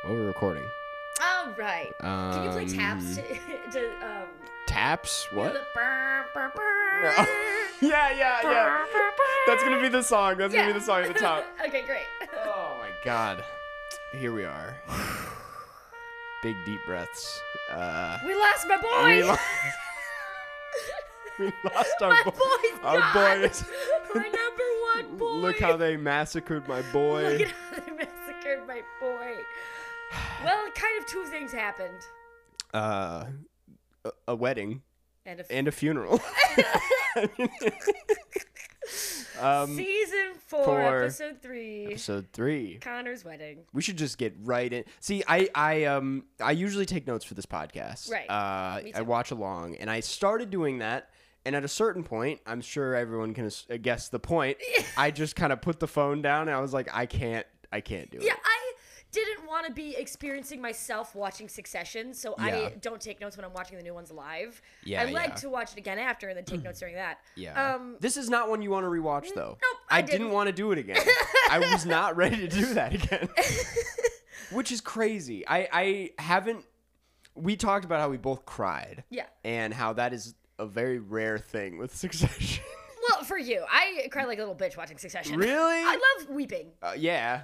Oh, we're recording. Oh, right. Can you play taps Taps? What? the burr, burr, burr. Yeah. That's gonna be the song. That's gonna be the song at the top. Okay, great. Oh my god. Here we are. Big deep breaths. We lost my boy. We lost our My boy. boy's Our gone. boy is. My number one boy. Look how they massacred my boy. Look at how they massacred my boy. Well, kind of two things happened. A wedding And and a funeral. Season 4, episode 3. Episode 3. Connor's wedding. We should just get right in. See, I usually take notes for this podcast. Right. Me I too. watch along, and I started doing that. And at a certain point, I'm sure everyone can guess the point. I just kind of put the phone down, and I was like, I can't do it. Yeah, I didn't want to be experiencing myself watching Succession, so Yeah. I don't take notes when I'm watching the new ones live. Yeah, I like yeah. to watch it again after and then take notes during that. Yeah. This is not one you want to rewatch, though. Nope, I I didn't didn't. want to do it again. I was not ready to do that again. Which is crazy. I haven't. We talked about how we both cried. Yeah. And how that is a very rare thing with Succession. Well, for you, I cry like a little bitch watching Succession. Really? I love weeping. Yeah.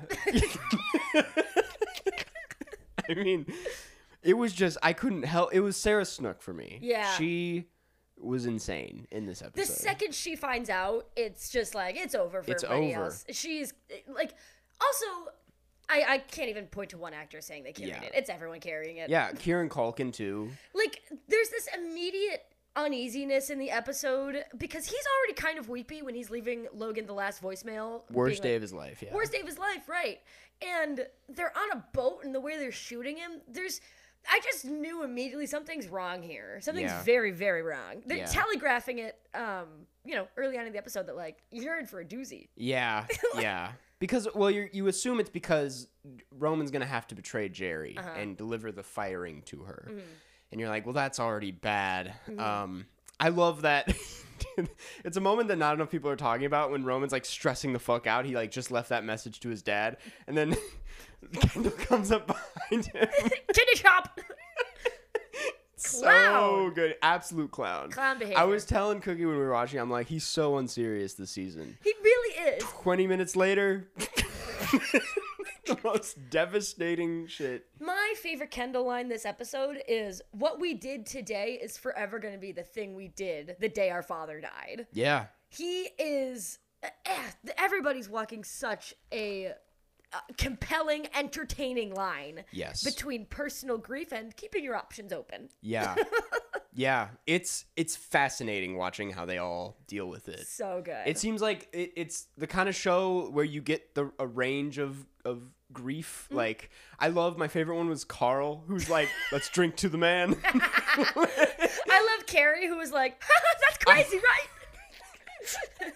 I mean, it was just, I couldn't help. It was Sarah Snook for me. Yeah. She was insane in this episode. The second she finds out, it's just like, it's over for It's everybody over. else. She's, like, also, I can't even point to one actor saying they carried Yeah. it. It's everyone carrying it. Yeah, Kieran Culkin, too. Like, there's this immediate uneasiness in the episode because he's already kind of weepy when he's leaving Logan the last voicemail. Worst day being of his life, yeah. like, worst day of his life, right. And they're on a boat, and the way they're shooting him, I just knew immediately something's wrong here. Something's Yeah. very, very wrong. They're Yeah. telegraphing it, early on in the episode that, like, you're in for a doozy. Yeah, yeah. Because, well, you assume it's because Roman's going to have to betray Jerry and deliver the firing to her. And you're like, well, that's already bad. I love that. It's a moment that not enough people are talking about when Roman's, like, stressing the fuck out. He, like, just left that message to his dad. And then Kendall comes up behind him. Kidney shop! So Clown. good. Absolute clown. Clown behavior. I was telling Cookie when we were watching, I'm like, he's so unserious this season. He really is. 20 minutes later, the most devastating shit. My favorite Kendall line this episode is, what we did today is forever going to be the thing we did the day our father died. Yeah. He is, everybody's walking such a compelling, entertaining line. Yes. Between personal grief and keeping your options open. Yeah. Yeah. It's fascinating watching how they all deal with it. So good. It seems like it's the kind of show where you get a range of grief. Like, I love, my favorite one was Carl, who's like, let's drink to the man. I love Carrie, who was like, that's crazy, right?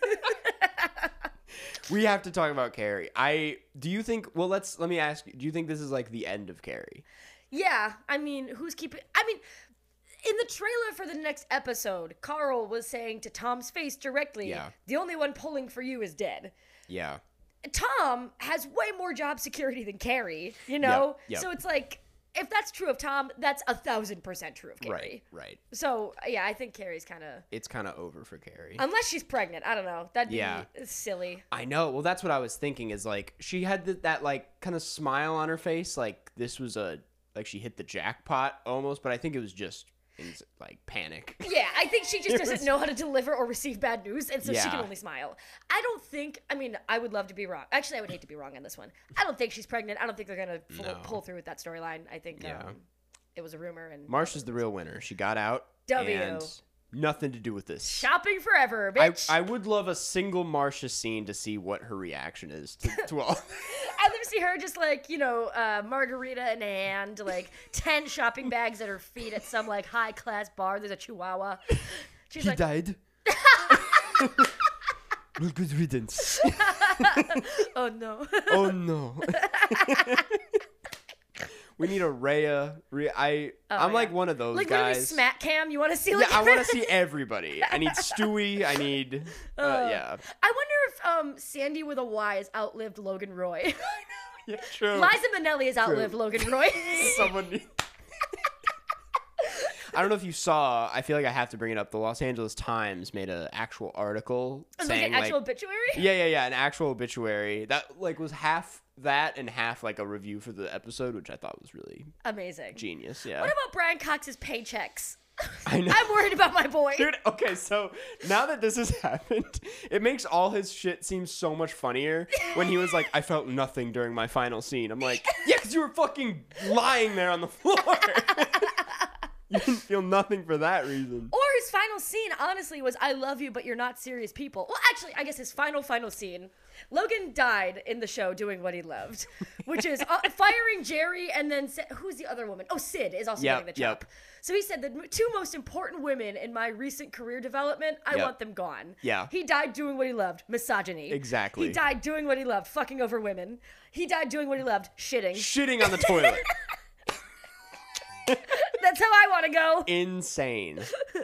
We have to talk about Carrie. Do you think, well, let me ask you, do you think this is like the end of Carrie? Yeah, I mean, in the trailer for the next episode, Carl was saying to Tom's face directly, Yeah. the only one pulling for you is dead. Yeah. Tom has way more job security than Carrie, you know? Yep. So it's like, if that's true of Tom, that's 1,000% true of Carrie. Right. So, yeah, I think Carrie's kind of... It's kind of over for Carrie. Unless she's pregnant. I don't know. That'd be Yeah. silly. I know. Well, that's what I was thinking is, like, she had that like, kind of smile on her face. Like, this was like, she hit the jackpot almost, but I think it was just, like, panic. Yeah, I think she just doesn't know how to deliver or receive bad news, and so she can Yeah. only smile. I don't think, I would love to be wrong. Actually, I would hate to be wrong on this one. I don't think she's pregnant. I don't think they're going to No. pull through with that storyline. I think Yeah. it was a rumor. And Marsha's the real winner. She got out. W. And nothing to do with this. Shopping forever, bitch. I would love a single Marsha scene to see what her reaction is to all. I'd love to see her just like, margarita in hand, like 10 shopping bags at her feet at some like high class bar. There's a chihuahua. She's He like, died. Well, good riddance. oh no. Oh no. We need a Rhea. I'm like one of those Like literally guys. smack cam. You want to see Yeah, like I want to see everybody. I need Stewie. I need. Yeah. I wonder if Sandy with a Y has outlived Logan Roy. Yeah, true. Liza Minnelli has outlived Logan Roy. Someone. I don't know if you saw. I feel like I have to bring it up. The Los Angeles Times made an actual article saying like an actual obituary. Yeah, an actual obituary that like was half that and half like a review for the episode, which I thought was really amazing, genius. Yeah. What about Brian Cox's paychecks? I know. I'm worried about my boy. Dude, okay, so now that this has happened, it makes all his shit seem so much funnier when he was like, I felt nothing during my final scene. I'm like, yeah, because you were fucking lying there on the floor. You didn't feel nothing for that reason. Or his final scene, honestly, was I love you, but you're not serious people. Well, actually, I guess his final scene, Logan died in the show doing what he loved, which is firing Jerry and then, who's the other woman? Oh, Sid is also getting the chop. So he said, the two most important women in my recent career development, I want them gone. Yeah. He died doing what he loved, misogyny. Exactly. He died doing what he loved, fucking over women. He died doing what he loved, shitting. Shitting on the toilet. That's how I want to go. Insane.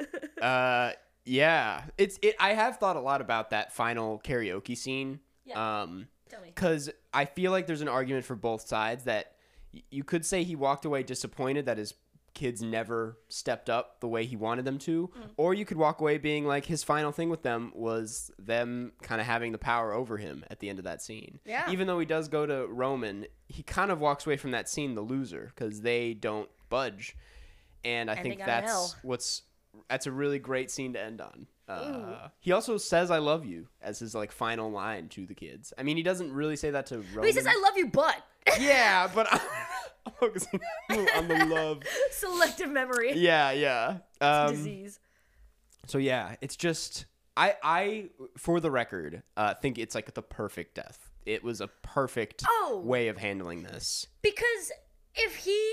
Yeah. I have thought a lot about that final karaoke scene. Yeah. Tell me. Because I feel like there's an argument for both sides that you could say he walked away disappointed that his kids never stepped up the way he wanted them to, or you could walk away being like his final thing with them was them kind of having the power over him at the end of that scene. Yeah. Even though he does go to Roman, he kind of walks away from that scene the loser because they don't budge. And I think that's a really great scene to end on. He also says "I love you" as his like final line to the kids. I mean, he doesn't really say that to Roman. But he says "I love you," but yeah, but I'm focusing on the love. Selective memory. Yeah. It's a disease. So yeah, it's just I for the record think it's like the perfect death. It was a perfect way of handling this. Because if he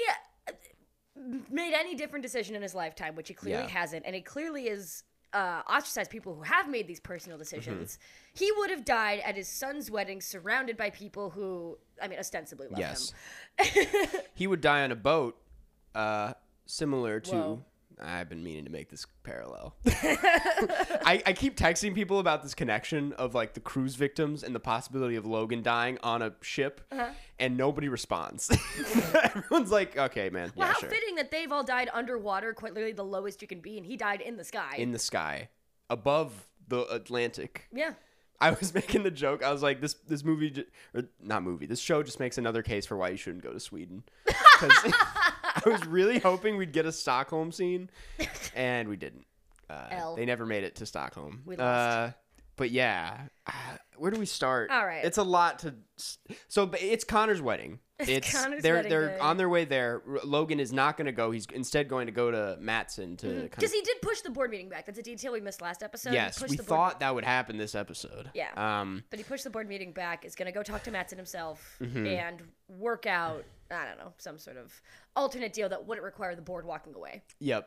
made any different decision in his lifetime, which he clearly hasn't, and he clearly is ostracized people who have made these personal decisions, he would have died at his son's wedding surrounded by people who, I mean, ostensibly love him. He would die on a boat similar to... I've been meaning to make this parallel. I keep texting people about this connection of like the cruise victims and the possibility of Logan dying on a ship, and nobody responds. Everyone's like, "Okay, man." Well, yeah, how sure. fitting that they've all died underwater, quite literally the lowest you can be, and he died in the sky. In the sky, above the Atlantic. Yeah. I was making the joke. I was like, this movie, or not movie, this show just makes another case for why you shouldn't go to Sweden. Because I was really hoping we'd get a Stockholm scene, and we didn't. They never made it to Stockholm. We lost. But yeah, where do we start? All right. It's a lot to... So it's Connor's wedding. They're on their way there. Logan is not going to go. He's instead going to go to Matson to... Because he did push the board meeting back. That's a detail we missed last episode. Yes, we thought that would happen this episode. Yeah. But he pushed the board meeting back, is going to go talk to Matson himself and work out, I don't know, some sort of alternate deal that wouldn't require the board walking away. Yep.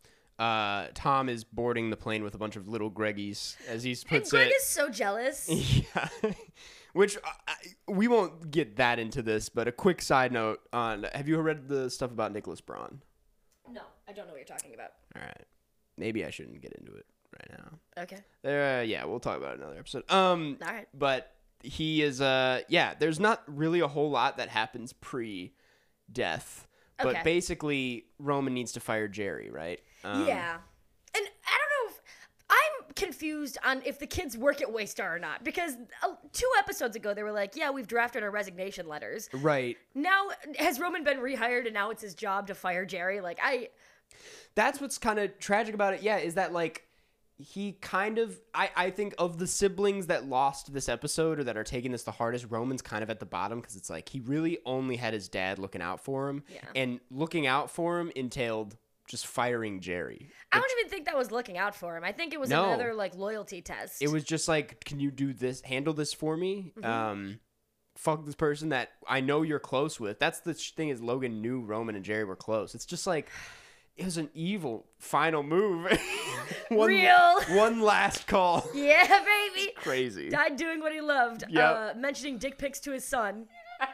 Tom is boarding the plane with a bunch of little Greggies, as he puts Greg is so jealous. Yeah. Which, we won't get that into this, but a quick side note on, have you read the stuff about Nicholas Braun? No, I don't know what you're talking about. All right. Maybe I shouldn't get into it right now. Okay. Yeah, we'll talk about it another episode. All right. But he is, there's not really a whole lot that happens pre-death. But basically, Roman needs to fire Jerry, right? Yeah. And I don't know if... I'm confused on if the kids work at Waystar or not. Because 2 episodes ago, they were like, yeah, we've drafted our resignation letters. Right. Now, has Roman been rehired and now it's his job to fire Jerry? That's what's kind of tragic about it, is that, like, he kind of... I think of the siblings that lost this episode or that are taking this the hardest, Roman's kind of at the bottom because it's like he really only had his dad looking out for him. Yeah. And looking out for him entailed just firing Jerry. I don't even think that was looking out for him. I think it was another, loyalty test. It was just like, can you do this, handle this for me? Fuck this person that I know you're close with. That's the thing is Logan knew Roman and Jerry were close. It's just like... It was an evil final move. One last call. Yeah, baby. It's crazy. Died doing what he loved. Yep. Mentioning dick pics to his son.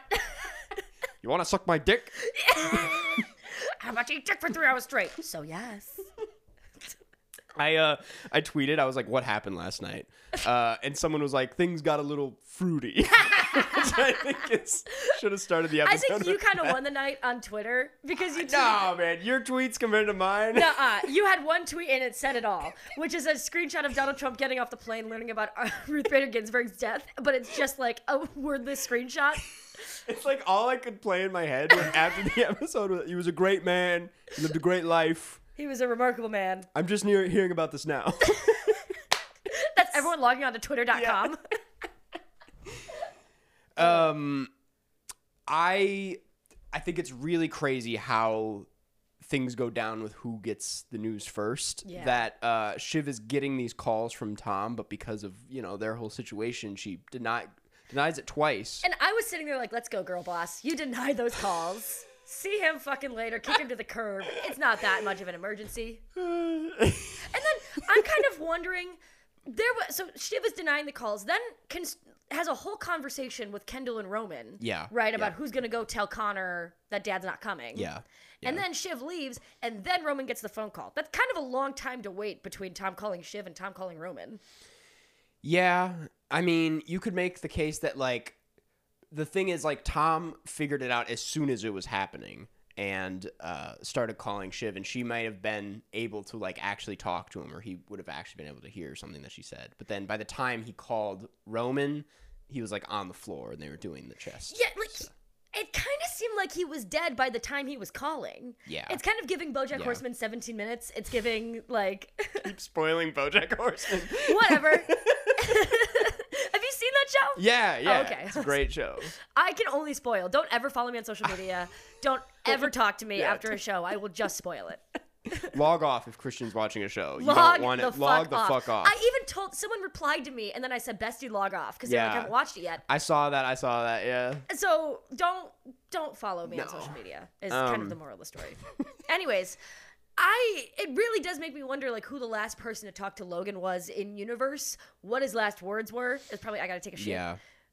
You want to suck my dick? How about you eat dick for 3 hours straight? So yes. I tweeted, I was like, what happened last night? And someone was like, things got a little fruity. Which I think should have started the episode. I think you kind of won the night on Twitter because you No, man, your tweets compared to mine. Nuh-uh. You had one tweet and it said it all, which is a screenshot of Donald Trump getting off the plane learning about Ruth Bader Ginsburg's death, but it's just like a wordless screenshot. It's like all I could play in my head after the episode was, he was a great man, he lived a great life. He was a remarkable man. I'm just hearing about this now. That's everyone logging on to twitter.com. Yeah. I think it's really crazy how things go down with who gets the news first. Yeah. That Shiv is getting these calls from Tom, but because of, their whole situation, she denies it twice. And I was sitting there like, let's go, girl boss. You deny those calls. See him fucking later. Kick him to the curb. It's not that much of an emergency. And then I'm kind of wondering, so Shiv is denying the calls, then has a whole conversation with Kendall and Roman. Yeah. Right, about who's going to go tell Connor that Dad's not coming. Yeah. And then Shiv leaves, and then Roman gets the phone call. That's kind of a long time to wait between Tom calling Shiv and Tom calling Roman. Yeah. I mean, you could make the case that, like, the thing is, like, Tom figured it out as soon as it was happening and started calling Shiv, and she might have been able to, like, actually talk to him, or he would have actually been able to hear something that she said. But then by the time he called Roman, he was, like, on the floor, and they were doing the chest. Yeah, like, it kind of seemed like he was dead by the time he was calling. Yeah. It's kind of giving BoJack Horseman 17 minutes. It's giving, like... Keep spoiling BoJack Horseman. Whatever. Have you seen that show? Yeah. Oh, okay. It's a great show. I can only spoil. Don't ever follow me on social media. Don't ever talk to me after a show. I will just spoil it. Log off if Christian's watching a show. You Log don't want the it. Log the fuck off. I even told someone replied to me, and then I said, "Bestie, log off," because I haven't watched it yet. I saw that. Yeah. So don't follow me on social media. Is kind of the moral of the story. Anyways, it really does make me wonder, like, who the last person to talk to Logan was in universe. What his last words were. It's probably, I gotta take a shit. Yeah.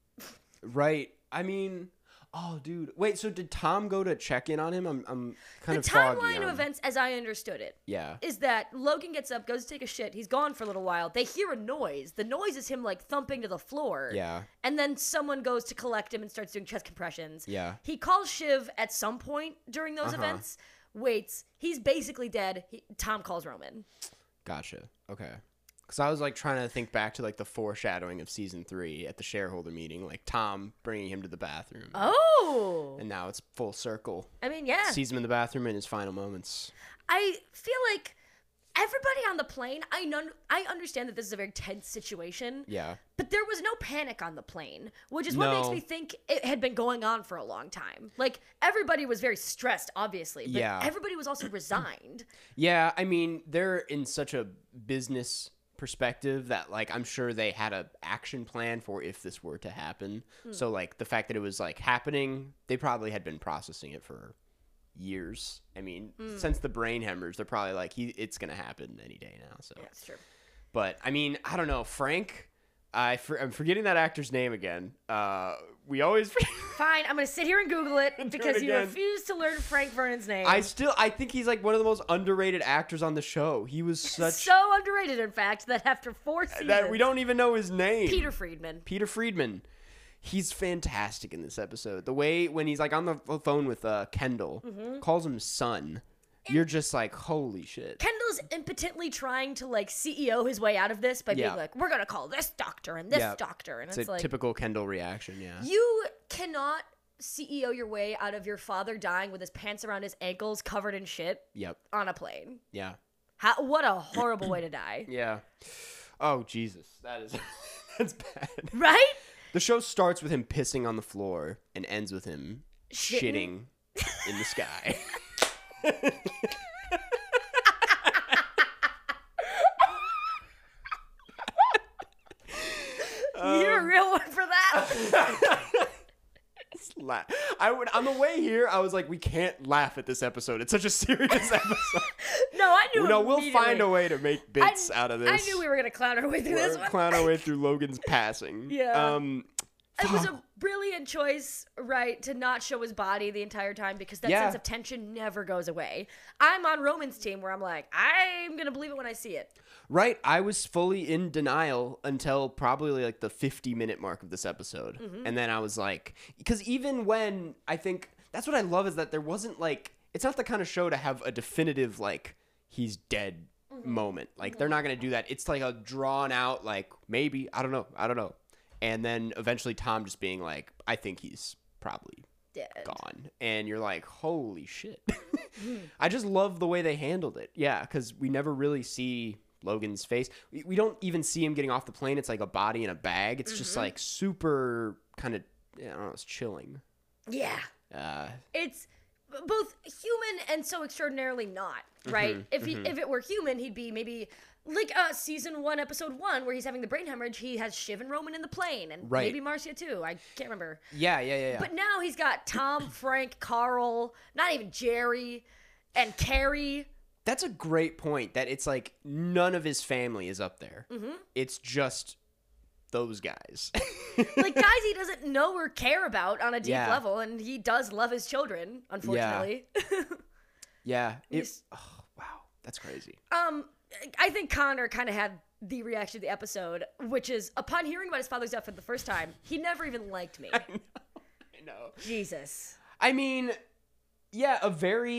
Right. I mean. Oh, dude. Wait, so did Tom go to check in on him? I'm kind of foggy. The timeline of events, as I understood it, is that Logan gets up, goes to take a shit. He's gone for a little while. They hear a noise. The noise is him, like, thumping to the floor. Yeah. And then someone goes to collect him and starts doing chest compressions. Yeah. He calls Shiv at some point during those events, waits. He's basically dead. Tom calls Roman. Gotcha. Okay. Because I was, like, trying to think back to, like, the foreshadowing of season 3 at the shareholder meeting. Like, Tom bringing him to the bathroom. Oh! And now it's full circle. I mean, yeah. Sees him in the bathroom in his final moments. I feel like everybody on the plane, I understand that this is a very tense situation. Yeah. But there was no panic on the plane, which is what makes me think it had been going on for a long time. Like, everybody was very stressed, obviously. But everybody was also resigned. Yeah, I mean, they're in such a business perspective that, like, I'm sure they had a action plan for if this were to happen. So, like, the fact that it was, like, happening, they probably had been processing it for years. I mean, since the brain hemorrhage, they're probably like, it's gonna happen any day now. So Yeah, that's true. But I mean, I don't know, Frank. I'm forgetting that actor's name again. We always Fine, I'm gonna sit here and Google it because you refuse to learn Frank Vernon's name. I think he's like one of the most underrated actors on the show. He was so underrated, in fact, that after 4 seasons that we don't even know his name. Peter Friedman. He's fantastic in this episode. The way when he's like on the phone with Kendall, calls him son. You're just like, holy shit. Kendall's impotently trying to, like, CEO his way out of this by being like, we're going to call this doctor and this doctor. And it's like, typical Kendall reaction, You cannot CEO your way out of your father dying with his pants around his ankles covered in shit on a plane. Yeah. What a horrible way to die. Yeah. Oh, Jesus. That's bad. Right? The show starts with him pissing on the floor and ends with him shitting in the sky. You're a real one for that. On the way here, I was like, we can't laugh at this episode. It's such a serious episode. No, I knew. No, we'll find a way to make bits out of this. I knew we were gonna clown our way through this one. Clown our way through Logan's passing. Yeah. It was a brilliant choice, right, to not show his body the entire time because that sense of tension never goes away. I'm on Roman's team where I'm like, I'm going to believe it when I see it. Right. I was fully in denial until probably like the 50-minute mark of this episode. And then I was like, because even when I think that's what I love is that there wasn't like, it's not the kind of show to have a definitive like he's dead moment. Like they're not going to do that. It's like a drawn out like maybe, I don't know. And then eventually Tom just being like, I think he's probably dead. Gone. And you're like, holy shit. I just love the way they handled it. Yeah, because we never really see Logan's face. We don't even see him getting off the plane. It's like a body in a bag. It's just like super kind of, I don't know, it's chilling. Yeah. It's both human and so extraordinarily not, right? If it were human, he'd be maybe like season 1, episode 1, where he's having the brain hemorrhage. He has Shiv and Roman in the plane, and maybe Marcia too. I can't remember. Yeah. But now he's got Tom, Frank, Carl, not even Jerry, and Carrie. That's a great point. That it's like none of his family is up there. It's just those guys. Like guys he doesn't know or care about on a deep level, and he does love his children, unfortunately. Yeah. Oh, wow. That's crazy. I think Connor kind of had the reaction of the episode, which is upon hearing about his father's death for the first time, he never even liked me. I know. Jesus. I mean, yeah, a very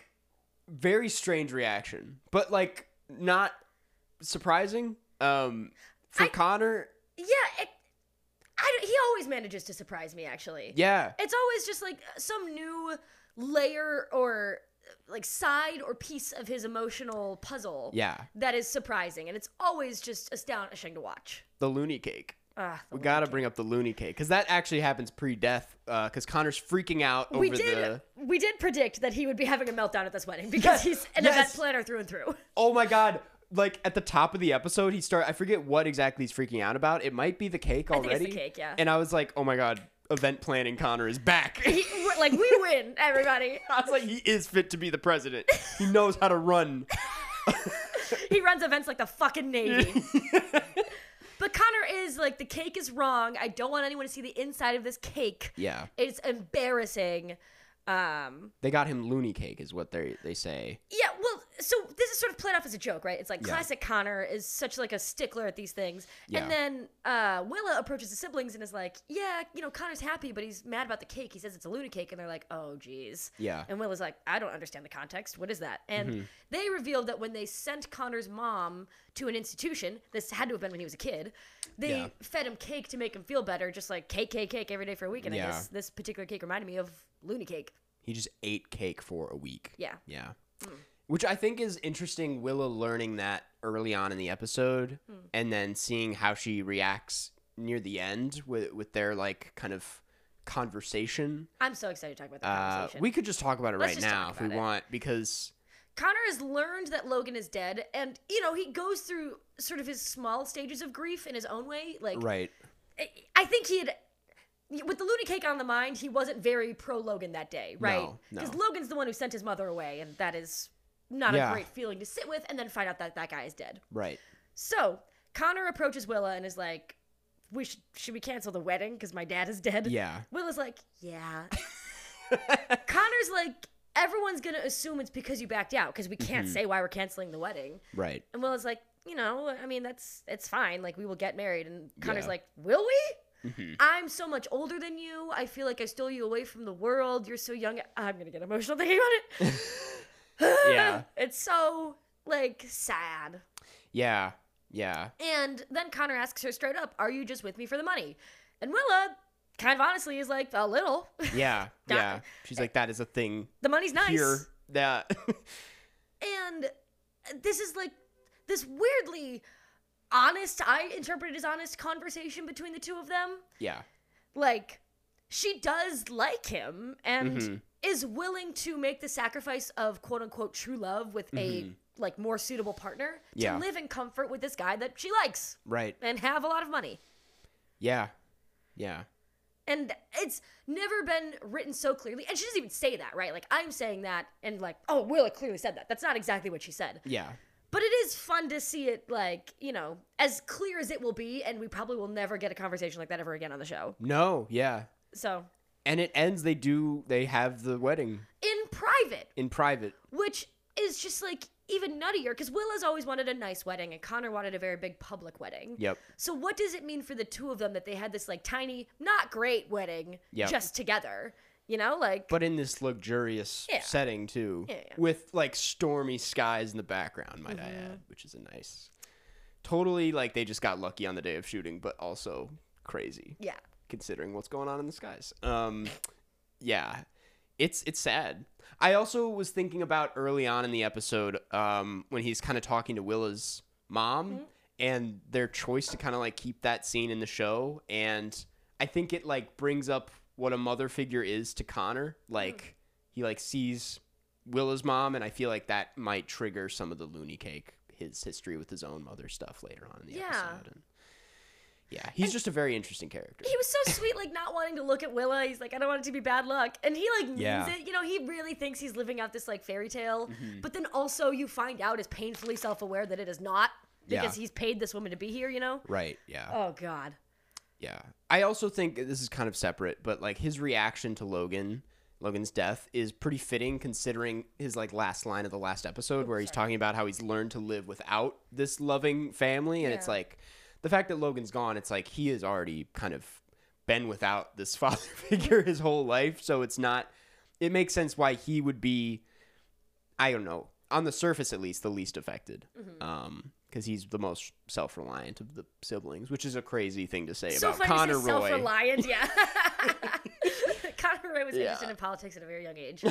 strange reaction, but like not surprising. For Connor. Yeah, he always manages to surprise me, actually. Yeah. It's always just like some new layer or like side or piece of his emotional puzzle. Yeah. That is surprising, and it's always just astonishing to watch. The loony cake. We gotta bring up the loony cake because that actually happens pre-death. Because Connor's freaking out over We did predict that he would be having a meltdown at this wedding because he's an event planner through and through. Oh my god! Like at the top of the episode, I forget what exactly he's freaking out about. It might be the cake already. I think it's the cake, yeah. And I was like, oh my god, event planning Connor is back. We win, everybody. I was like, he is fit to be the president. He knows how to run. He runs events like the fucking Navy. But Connor is like, the cake is wrong. I don't want anyone to see the inside of this cake. Yeah. It's embarrassing. They got him loony cake is what they say. Yeah, well, so this is sort of played off as a joke, right? It's like classic Connor is such like a stickler at these things. Yeah. And then Willa approaches the siblings and is like, yeah, Connor's happy, but he's mad about the cake. He says it's a loony cake, and they're like, oh, geez. Yeah. And Willa's like, I don't understand the context. What is that? And they revealed that when they sent Connor's mom to an institution, this had to have been when he was a kid, they fed him cake to make him feel better, just like cake every day for a week. And I guess this particular cake reminded me of loony cake. He just ate cake for a week. Yeah. Which I think is interesting, Willa learning that early on in the episode and then seeing how she reacts near the end with their like kind of conversation. I'm so excited to talk about that conversation. We could just talk about it right now if we want, because Connor has learned that Logan is dead, and he goes through sort of his small stages of grief in his own way. Like, right. I think with the loony cake on the mind, he wasn't very pro Logan that day, right? Because Logan's the one who sent his mother away, and that is not a great feeling to sit with, and then find out that that guy is dead. Right. So Connor approaches Willa and is like, should we cancel the wedding because my dad is dead? Yeah. Willa's like, yeah. Connor's like, everyone's going to assume it's because you backed out because we can't say why we're canceling the wedding. Right. And Willa's like, I mean, it's fine. Like, we will get married. And Connor's like, will we? I'm so much older than you. I feel like I stole you away from the world. You're so young. I'm going to get emotional thinking about it. Yeah. It's so, like, sad. Yeah. And then Connor asks her straight up, are you just with me for the money? And Willa kind of honestly is like, a little. Yeah. She's like, that is a thing. The money's nice. Here, that. And this is like this weirdly honest, I interpret it as honest conversation between the two of them. Yeah. Like, she does like him and is willing to make the sacrifice of quote unquote true love with a like more suitable partner to live in comfort with this guy that she likes. Right. And have a lot of money. Yeah. And it's never been written so clearly. And she doesn't even say that, right? Like, I'm saying that and like, oh, Willa clearly said that. That's not exactly what she said. Yeah. But it is fun to see it, like, you know, as clear as it will be, and we probably will never get a conversation like that ever again on the show. No, yeah. So. And it ends, they have the wedding. In private. Which is just, like, even nuttier, because Willa's always wanted a nice wedding, and Connor wanted a very big public wedding. Yep. So what does it mean for the two of them that they had this, like, tiny, not great wedding just together? You know, like... But in this luxurious setting, too. Yeah. With, like, stormy skies in the background, might I add, which is a nice... Totally, like, they just got lucky on the day of shooting, but also crazy. Yeah. Considering what's going on in the skies. Yeah. It's sad. I also was thinking about early on in the episode when he's kind of talking to Willa's mom and their choice to kind of, like, keep that scene in the show. And I think it, like, brings up what a mother figure is to Connor. Like, he, like, sees Willa's mom, and I feel like that might trigger some of the loony cake, his history with his own mother stuff later on in the episode. And yeah, he's just a very interesting character. He was so sweet, like, not wanting to look at Willa. He's like, I don't want it to be bad luck. And he, like, means it. You know, he really thinks he's living out this, like, fairy tale. But then also you find out is painfully self-aware that it is not because he's paid this woman to be here, you know? Right, yeah. Oh, God. Yeah. I also think this is kind of separate, but, like, his reaction to Logan's death is pretty fitting considering his, like, last line of the last episode where he's talking about how he's learned to live without this loving family. And it's like, the fact that Logan's gone, it's like he has already kind of been without this father figure his whole life. So it makes sense why he would be, I don't know, on the surface at least, the least affected. Because he's the most self-reliant of the siblings, which is a crazy thing to say about Connor Roy. Self-reliant, yeah. Connor Roy was interested in politics at a very young age.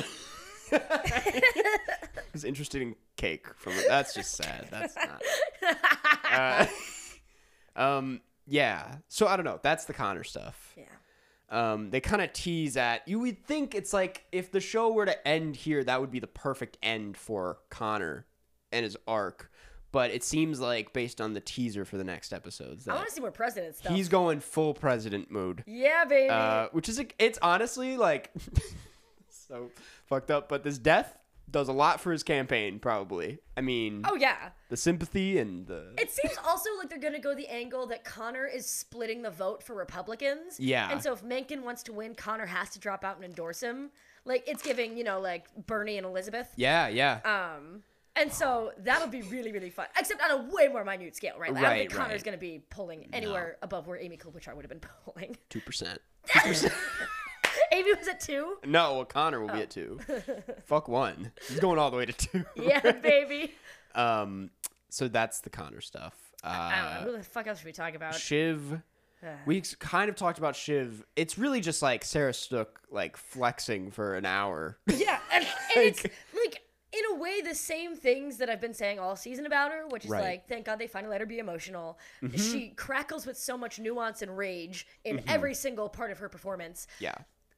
He's interested in cake. That's just sad. That's not. Yeah. So I don't know. That's the Connor stuff. Yeah. They kind of tease at. You would think it's like if the show were to end here, that would be the perfect end for Connor and his arc. But it seems like, based on the teaser for the next episodes, that I want to see more president stuff. He's going full president mood. Yeah, baby. Which is, it's honestly, like, so fucked up. But this death does a lot for his campaign, probably. I mean... Oh, yeah. The sympathy and the... It seems also like they're going to go the angle that Connor is splitting the vote for Republicans. Yeah. And so if Mencken wants to win, Connor has to drop out and endorse him. Like, it's giving, you know, like, Bernie and Elizabeth. Yeah. And so that'll be really, really fun. Except on a way more minute scale, right? Like, I don't think Connor's going to be pulling anywhere above where Amy Klobuchar would have been pulling. 2%. Amy was at 2? No, well, Connor will be at 2. Fuck 1. He's going all the way to 2. Yeah, baby. So that's the Connor stuff. I don't know. Who the fuck else should we talk about? Shiv. We kind of talked about Shiv. It's really just like Sarah Snook, like, flexing for an hour. Yeah, and it's like, in a way, the same things that I've been saying all season about her, which is like, thank God they finally let her be emotional. She crackles with so much nuance and rage in every single part of her performance. Yeah.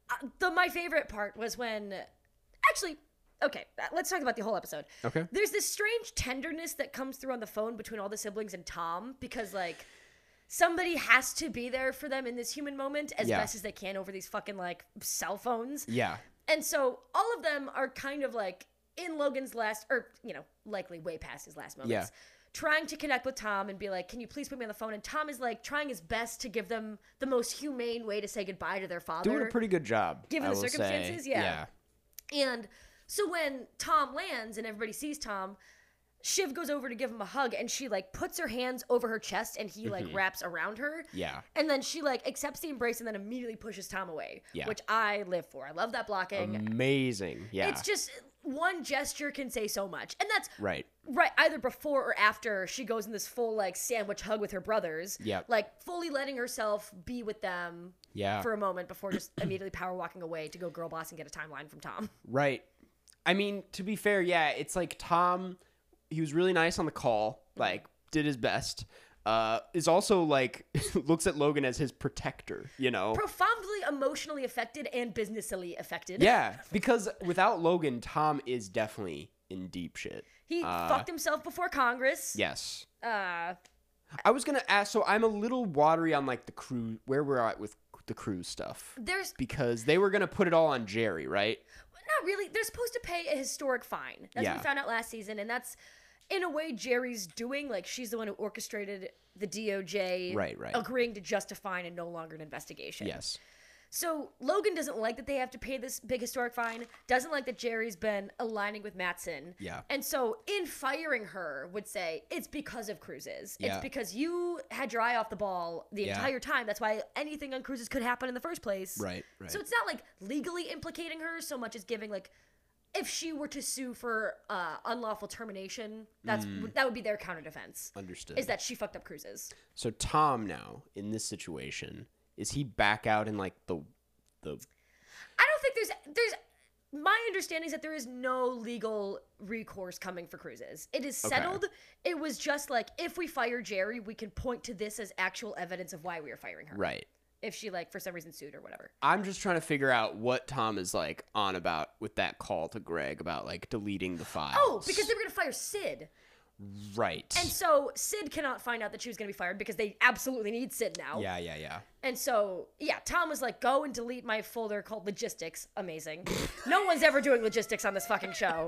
My favorite part was when, actually, okay, let's talk about the whole episode. Okay. There's this strange tenderness that comes through on the phone between all the siblings and Tom, because, like, somebody has to be there for them in this human moment as best as they can over these fucking, like, cell phones. Yeah. And so all of them are kind of, like, in Logan's last, or, you know, likely way past his last moments, trying to connect with Tom and be like, can you please put me on the phone? And Tom is, like, trying his best to give them the most humane way to say goodbye to their father. Doing a pretty good job, given the circumstances. Yeah. And so when Tom lands and everybody sees Tom, Shiv goes over to give him a hug, and she, like, puts her hands over her chest, and he, like, wraps around her. Yeah. And then she, like, accepts the embrace and then immediately pushes Tom away, which I live for. I love that blocking. Amazing. Yeah. It's just... one gesture can say so much. And that's right either before or after she goes in this full, like, sandwich hug with her brothers. Like, fully letting herself be with them for a moment before just immediately power walking away to go girl boss and get a timeline from Tom. Right. I mean, to be fair, it's like Tom, he was really nice on the call, like, did his best. Is also, like, looks at Logan as his protector, you know? Profoundly emotionally affected and businessily affected. Yeah, because without Logan, Tom is definitely in deep shit. He fucked himself before Congress. Yes. I was going to ask, so I'm a little watery on, like, the crew, where we're at with the cruise stuff. Because they were going to put it all on Jerry, right? Not really. They're supposed to pay a historic fine. That's what we found out last season, and that's... in a way, Jerry's doing. Like, she's the one who orchestrated the DOJ Right. agreeing to justify and no longer an investigation. Yes. So Logan doesn't like that they have to pay this big historic fine, doesn't like that Jerry's been aligning with Matsson. Yeah. And so in firing her would say, it's because of cruises. Yeah. It's because you had your eye off the ball the entire time. That's why anything on cruises could happen in the first place. Right. So it's not like legally implicating her so much as giving like, if she were to sue for unlawful termination, that would be their counter defense. Understood. Is that she fucked up cruises. So Tom now, in this situation, is he back out in like the I don't think there's my understanding is that there is no legal recourse coming for cruises. It is settled. It was just like, if we fire Jerry, we can point to this as actual evidence of why we are firing her. Right. If she like for some reason sued or whatever. I'm just trying to figure out what Tom is like on about with that call to Greg about like deleting the files. Oh, because they were gonna fire Sid. Right. And so Sid cannot find out that she was going to be fired because they absolutely need Sid now. Yeah. And so, yeah, Tom was like, go and delete my folder called logistics. Amazing. No one's ever doing logistics on this fucking show.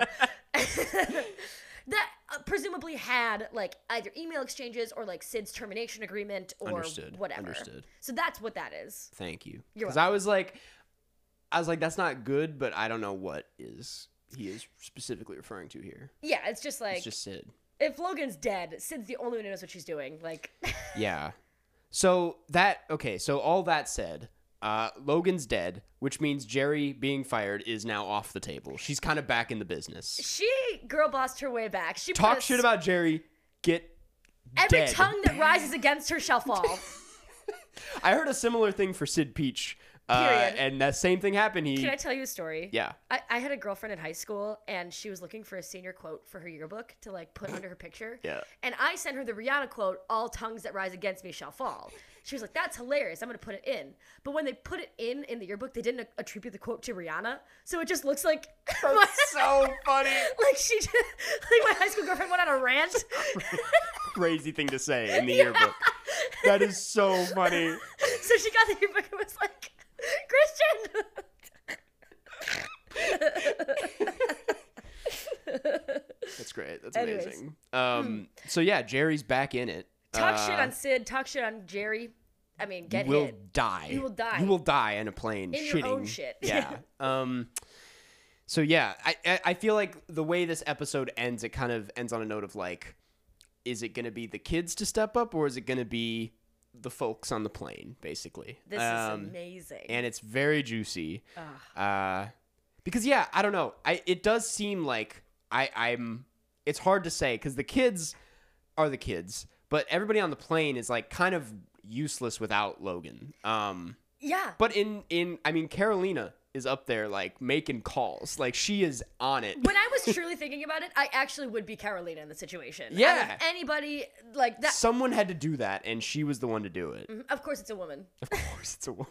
That presumably had like either email exchanges or like Sid's termination agreement or whatever. Understood. So that's what that is. Thank you. You're Because I was like, that's not good, but I don't know what he is specifically referring to here. Yeah, it's just like, It's just Sid. If Logan's dead, Sid's the only one who knows what she's doing. Like, Yeah. So all that said, Logan's dead, which means Jerry being fired is now off the table. She's kind of back in the business. she girl bossed her way back. She Talk shit about Jerry, get every dead. tongue that rises against her shall fall. I heard a similar thing for Sid Peach. Period. And that same thing happened. Can I tell you a story? Yeah. I had a girlfriend in high school, and she was looking for a senior quote for her yearbook to like put under her picture. Yeah. And I sent her the Rihanna quote, "All tongues that rise against me shall fall." She was like, "That's hilarious. I'm gonna put it in." But when they put it in the yearbook, they didn't attribute the quote to Rihanna, so it just looks like That's so funny. like she just, like my high school girlfriend went on a rant. Crazy thing to say in the yearbook. That is so funny. So she got the yearbook and was like, Christian. That's great. That's Anyways. amazing. So yeah, Jerry's back in it. Talk shit on Sid. Talk shit on Jerry. I mean, get You will hit. die. You will die. You will die in a plane In shitting. your own shit. Yeah. So yeah, I feel like the way this episode ends, it kind of ends on a note of like, is it going to be the kids to step up, or is it going to be the folks on the plane, basically? This is amazing. And it's very juicy. Because yeah, I don't know. It does seem like it's hard to say because the kids are the kids, but everybody on the plane is like kind of useless without Logan. Yeah. But I mean, Carolina is up there like making calls. Like she is on it. When I was truly thinking about it, I actually would be Carolina in the situation. Yeah. Out of anybody like that. Someone had to do that, and she was the one to do it. Of course, it's a woman. Of course, it's a woman.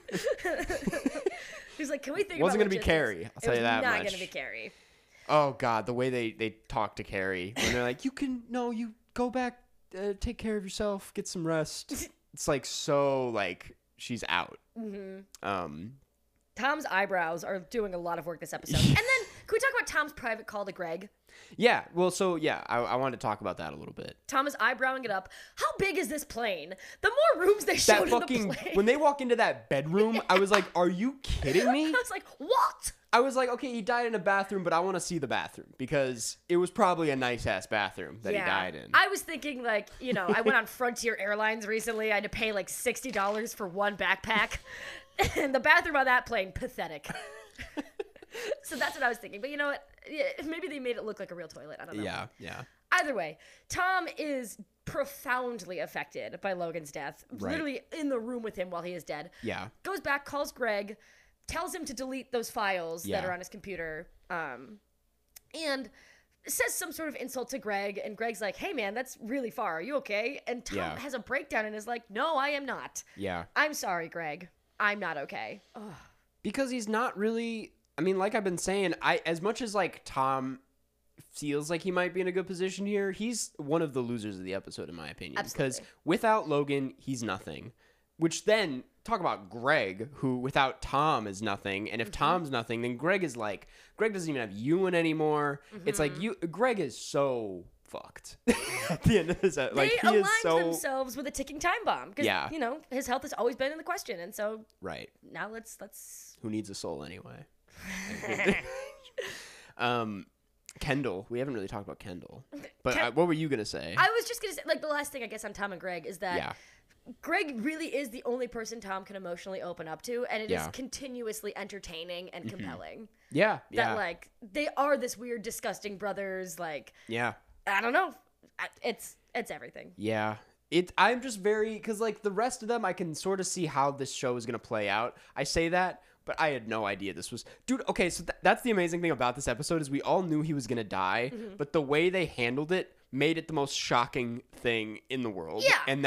Who's like, can we think? It wasn't about gonna be Carrie. I'll tell you that It was much. not gonna be Carrie. Oh God, the way they talk to Carrie when they're like, you go back, take care of yourself, get some rest. It's like so like she's out. Mm-hmm. Tom's eyebrows are doing a lot of work this episode. And then, can we talk about Tom's private call to Greg? Yeah. Well, so yeah, I wanted to talk about that a little bit. Tom is eyebrowing it up. How big is this plane? The more rooms they showed in the plane. When they walk into that bedroom, I was like, are you kidding me? I was like, what? I was like, okay, he died in a bathroom, but I want to see the bathroom because it was probably a nice ass bathroom that he died in. I was thinking like, I went on Frontier Airlines recently. I had to pay like $60 for one backpack. And the bathroom on that plane, pathetic. So that's what I was thinking. But you know what? Maybe they made it look like a real toilet. I don't know. Yeah. Either way, Tom is profoundly affected by Logan's death. Right. Literally in the room with him while he is dead. Yeah. Goes back, calls Greg, tells him to delete those files that are on his computer, and says some sort of insult to Greg. And Greg's like, hey, man, that's really far. Are you okay? And Tom has a breakdown and is like, no, I am not. Yeah. I'm sorry, Greg. I'm not okay. Ugh. Because he's not really... I mean, like I've been saying, as much as like Tom feels like he might be in a good position here, he's one of the losers of the episode, in my opinion. Absolutely. Because without Logan, he's nothing. Which then, talk about Greg, who without Tom is nothing. And if Tom's nothing, then Greg is like, Greg doesn't even have Ewan anymore. It's like, Greg is so fucked at the end of this. Like, they he is aligned so themselves with a ticking time bomb. Because, Yeah. you know, his health has always been in the question. And so right. now let's... Who needs a soul anyway? Kendall. We haven't really talked about Kendall. But what were you gonna say? I was just going to say, like, the last thing, I guess, on Tom and Greg is that... Yeah. Greg really is the only person Tom can emotionally open up to, and it is Yeah. continuously entertaining and compelling. Yeah. That, like, they are this weird, disgusting brothers. Like, Yeah. I don't know. It's everything. Yeah. I'm just very, because like the rest of them, I can sort of see how this show is going to play out. I say that, but I had no idea this was, dude. Okay. So that's the amazing thing about this episode is we all knew he was going to die, but the way they handled it made it the most shocking thing in the world. Yeah. And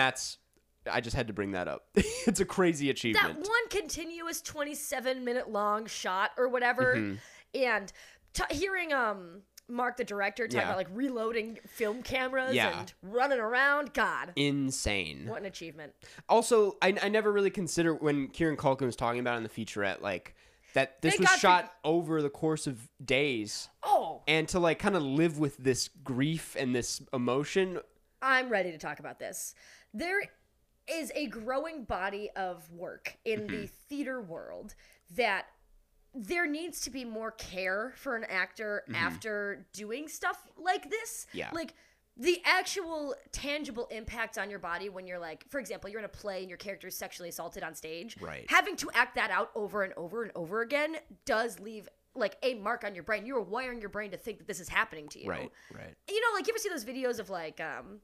I just had to bring that up. It's a crazy achievement. That one continuous 27-minute long shot or whatever, and hearing Mark the director talk about like reloading film cameras and running around. God, insane. What an achievement. Also, I never really considered when Kieran Culkin was talking about it in the featurette, like that this was shot over the course of days. Oh, and to like kind of live with this grief and this emotion. I'm ready to talk about this. There is a growing body of work in the theater world that there needs to be more care for an actor after doing stuff like this. Yeah. Like, the actual tangible impact on your body when you're like, for example, you're in a play and your character is sexually assaulted on stage. Right. Having to act that out over and over and over again does leave like a mark on your brain. You are wiring your brain to think that this is happening to you. Right. You know, like, you ever see those videos of like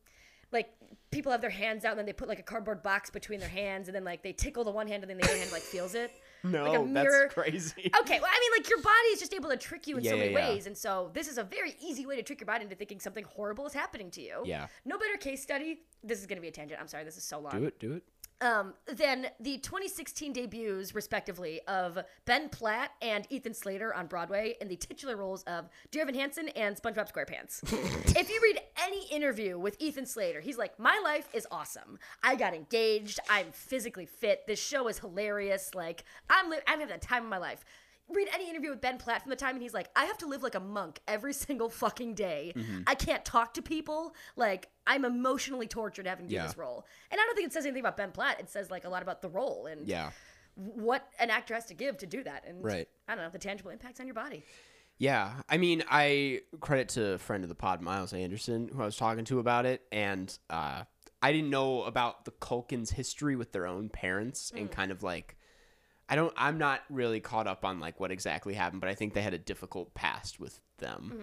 people have their hands out and then they put like a cardboard box between their hands and then like they tickle the one hand and then the other hand like feels it. No, like a mirror. that's crazy. Okay, well, I mean, like, your body is just able to trick you in so many Yeah. ways, and so this is a very easy way to trick your body into thinking something horrible is happening to you. Yeah. No better case study. This is going to be a tangent. I'm sorry, this is so long. Do it. Than the 2016 debuts, respectively, of Ben Platt and Ethan Slater on Broadway in the titular roles of Dear Evan Hansen and SpongeBob SquarePants. If you read any interview with Ethan Slater, he's like, my life is awesome. I got engaged. I'm physically fit. This show is hilarious. Like, I'm having the time of my life. Read any interview with Ben Platt from the time and he's like, I have to live like a monk every single fucking day. I can't talk to people. Like, I'm emotionally tortured having to do this role. And I don't think it says anything about Ben Platt. It says like a lot about the role and what an actor has to give to do that. And I don't know, the tangible impacts on your body. Yeah. I mean, I credit to a friend of the pod, Miles Anderson, who I was talking to about it. And I didn't know about the Culkins' history with their own parents and kind of like, I'm not really caught up on like what exactly happened, but I think they had a difficult past with them.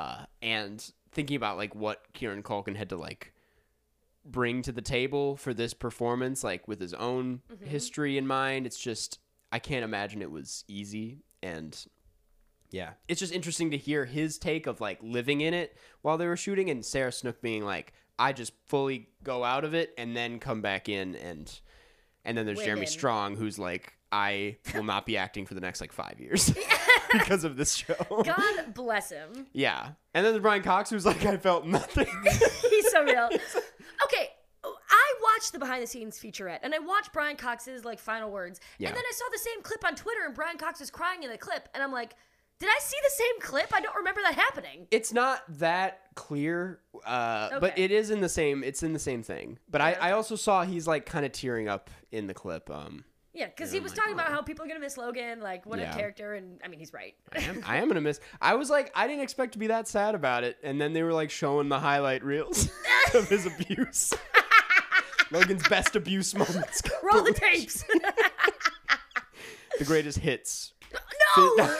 And thinking about like what Kieran Culkin had to like bring to the table for this performance, like with his own history in mind, it's just, I can't imagine it was easy. And yeah, it's just interesting to hear his take of like living in it while they were shooting, and Sarah Snook being like, I just fully go out of it and then come back in. And then there's Jeremy Strong, who's like, I will not be acting for the next like 5 years because of this show. God bless him. Yeah. And then there's Brian Cox, who's like, I felt nothing. He's so real. Okay, I watched the behind the scenes featurette and I watched Brian Cox's like final words. And then I saw the same clip on Twitter and Brian Cox was crying in the clip. And I'm like, did I see the same clip? I don't remember that happening. It's not that clear, but it is in the same, it's in the same thing. But I also saw he's like kind of tearing up in the clip. Yeah, because he was talking about how people are going to miss Logan, like, what a character, and, I mean, he's right. I am going to miss... I was like, I didn't expect to be that sad about it, and then they were, like, showing the highlight reels of his abuse. Logan's best abuse moments. Roll the tapes! The greatest hits. No!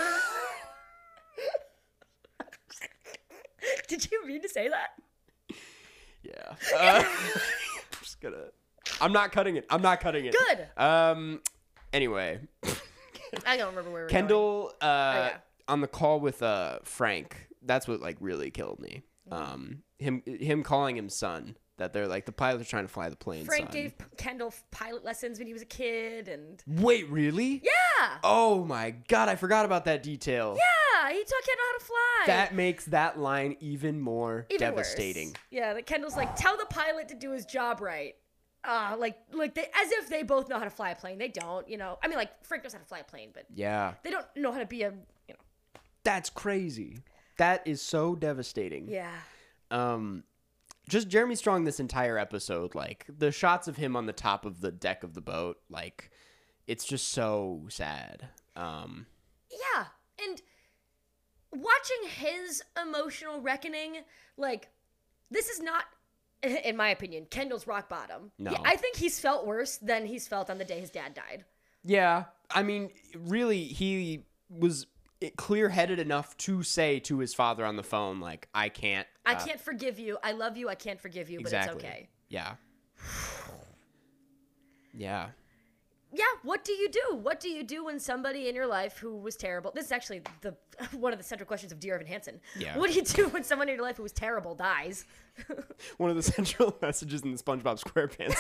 Did you mean to say that? Yeah. I'm just gonna... I'm not cutting it. Good. Anyway. I don't remember where we were Kendall, on the call with Frank, that's what like really killed me. Him calling him son. That they're like, the pilots are trying to fly the plane. Frank gave Kendall pilot lessons when he was a kid, and wait, really? Yeah. Oh my God, I forgot about that detail. Yeah, he taught Kendall how to fly. That makes that line even more devastating. Worse. Yeah, that Kendall's like, tell the pilot to do his job right. Like they, as if they both know how to fly a plane. They don't, you know. I mean, like, Frank knows how to fly a plane, but yeah, they don't know how to be a, you know. That's crazy. That is so devastating. Yeah. just Jeremy Strong this entire episode, like the shots of him on the top of the deck of the boat, like it's just so sad. Yeah, and watching his emotional reckoning, like, this is not, in my opinion, Kendall's rock bottom. No. Yeah, I think he's felt worse than he's felt on the day his dad died. Yeah, I mean, really, he was clear-headed enough to say to his father on the phone, like, I can't forgive you. I love you. I can't forgive you, exactly. but it's okay. Yeah. Yeah. Yeah, what do you do? What do you do when somebody in your life who was terrible? This is actually one of the central questions of Dear Evan Hansen. Yeah. What do you do when someone in your life who was terrible dies? One of the central messages in the SpongeBob SquarePants.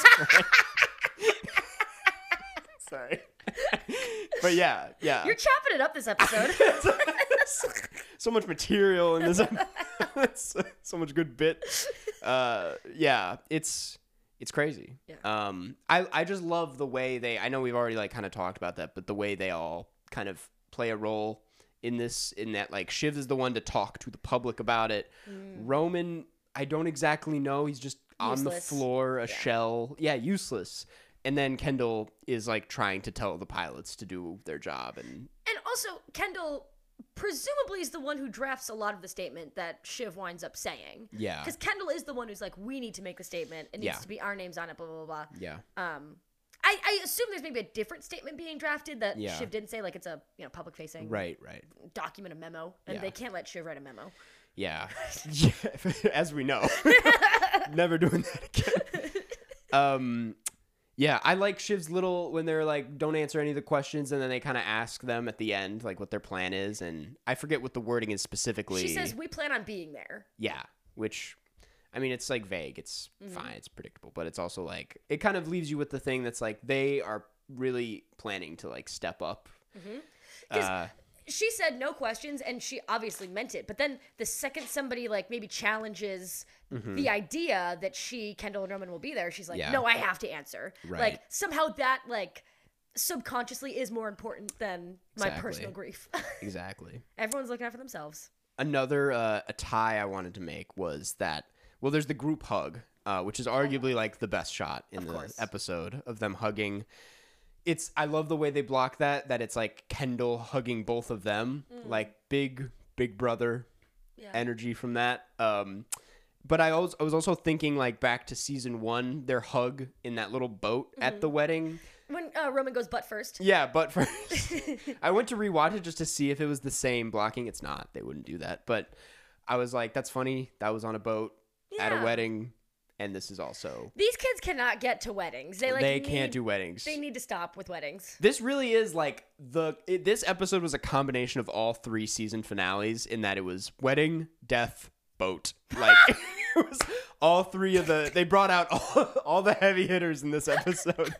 Sorry. But yeah. You're chopping it up this episode. So much material in this episode. So much good bit. Yeah, it's crazy. Yeah. I just love the way I know we've already like kind of talked about that, but the way they all kind of play a role in that like Shiv is the one to talk to the public about it. Roman, I don't exactly know. He's just on the floor, a shell. Yeah, useless. And then Kendall is like trying to tell the pilots to do their job. And also Kendall presumably is the one who drafts a lot of the statement that Shiv winds up saying. Yeah. Because Kendall is the one who's like, we need to make the statement. It needs to be our names on it, blah, blah, blah. Yeah. I assume there's maybe a different statement being drafted that Shiv didn't say, like it's a public facing right document, a memo, and they can't let Shiv write a memo. Yeah. As we know. Never doing that again. Yeah, I like Shiv's little, when they're like, don't answer any of the questions, and then they kind of ask them at the end, like, what their plan is, and I forget what the wording is specifically. She says, we plan on being there. Yeah, which, I mean, it's, like, vague. It's fine. It's predictable, but it's also, like, it kind of leaves you with the thing that's, like, they are really planning to, like, step up. She said no questions, and she obviously meant it. But then the second somebody, like, maybe challenges the idea that Kendall, and Roman will be there, she's like, no, I have to answer. Right. Like, somehow that, like, subconsciously is more important than my personal grief. Exactly. Everyone's looking out for themselves. Another a tie I wanted to make was that, well, there's the group hug, which is arguably, like, the best shot in the episode of them hugging. I love the way they block that it's like Kendall hugging both of them, like big brother energy from that. But I was also thinking like back to season 1, their hug in that little boat at the wedding. When Roman goes butt first. Yeah, butt first. I went to rewatch it just to see if it was the same blocking. It's not. They wouldn't do that. But I was like, that's funny. That was on a boat at a wedding. And this is also... These kids cannot get to weddings. They can't do weddings. They need to stop with weddings. This really is like this episode was a combination of all 3 season finales in that it was wedding, death, boat. Like, it was all 3 of they brought out all the heavy hitters in this episode.